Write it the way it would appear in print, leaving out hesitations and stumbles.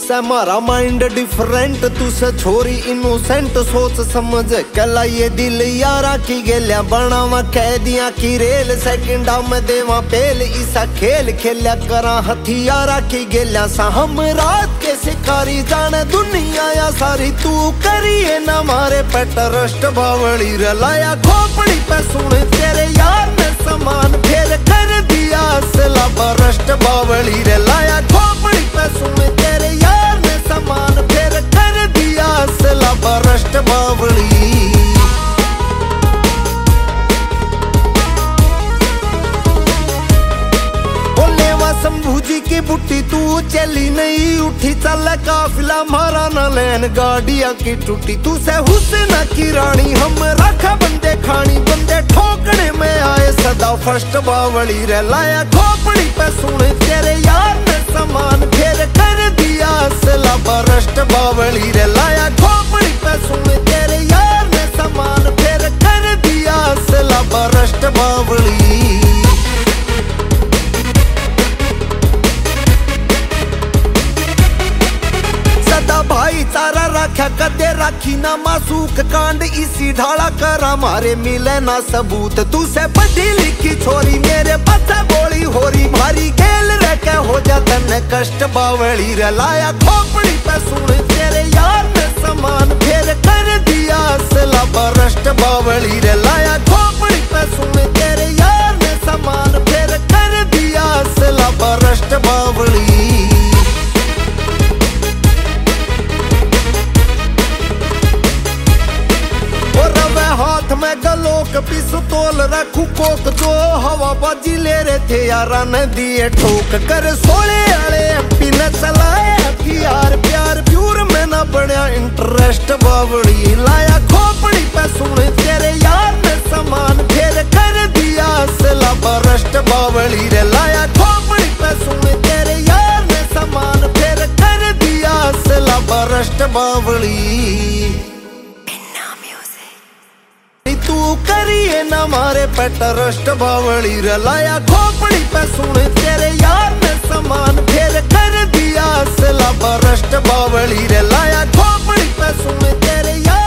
से मारा mind different, तू से छोरी इनोसेंट, सोच समझ कला ये दिल यारा की गेलिया बनावा कैदियां की रेल, सेकंडा में देवा पेल इसा खेल खेलिया करा हथियारा की गेलिया सा हम रात के शिकारी जाने दुनिया या सारी, तू करिए ना मारे पे ट्रस्ट बावली रलाया खोपड़ी पे सुन तेरे यार ने समान फिर कर दिया असला बरस्ट बावली रलाया खोपड़ी पे सुन तेरे यार ने समान फिर कर दिया असला बरस्ट बावली। शंभू जी की बुट्टी तू चली नहीं उठी, चल काफिला मारा न लैन गाड़िया की टूटी, तू से हुसैन की रानी हम रखा बंदे खानी, बंदे ठोकने में आए सदा फर्स्ट बावली रे लाया खोपड़ी पे सुन तेरे यार ने समान फिर कर दिया असला बरस्ट बावली रे लाया खोपड़ी पे सुन तेरे यार ने समान फिर कर दिया असला बरस्ट बावली। भाईचारा रखा कदे राखी ना मासूक कांड इसी ढाला करा मारे मिले ना सबूत, तू से पढ़ी लिखी छोरी मेरे पता बोली होरी भारी खेल रखे हो जाता न कष्ट बावली रलाया खोपड़ी पे सुन तेरे यार ने समान फिर कर दिया असला बरस्ट बावली रलाया खोपड़ी पे सुन तेरे यार ने समान फिर कर दिया असला बरस्ट बावली। हाथ में गलोक पिस्तौल रखू कोक, जो हवाबाजी ले रहे थे यारा ने दिए ठोक कर, सोले आले एमपी ने चलाए हथियार प्यार प्यूर में ना बढ़िया इंटरेस्ट बावड़ी लाया खोपड़ी पे सुन तेरे यार ने समान फिर कर दिया असला बरस्ट बावली रे लाया खोपड़ी पे सुन तेरे यार ने समान फिर कर दिया असला बरस्ट बावली। तू करिए ना मारे पे ट्रस्ट बावली रलाया खोपड़ी पे सुन तेरे यार ने समान फिर कर दिया असला बरस्ट बावली रलाया खोपड़ी पे सुन तेरे यार